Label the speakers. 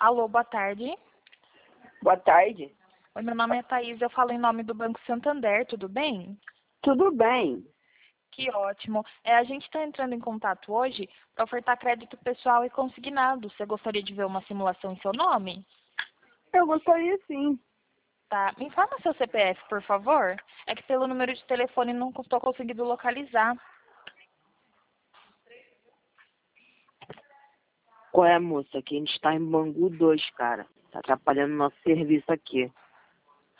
Speaker 1: Alô, boa tarde.
Speaker 2: Boa tarde.
Speaker 1: Oi, meu nome é Thaís, eu falo em nome do Banco Santander, tudo bem?
Speaker 2: Tudo bem?
Speaker 1: Que ótimo. A gente está entrando em contato hoje para ofertar crédito pessoal e consignado. Você gostaria de ver uma simulação em seu nome?
Speaker 2: Eu gostaria sim.
Speaker 1: Tá. Me informa seu CPF, por favor. É que pelo número de telefone não estou conseguindo localizar.
Speaker 2: Qual é, moça? Aqui a gente está em Bangu 2, cara. Tá atrapalhando nosso serviço aqui.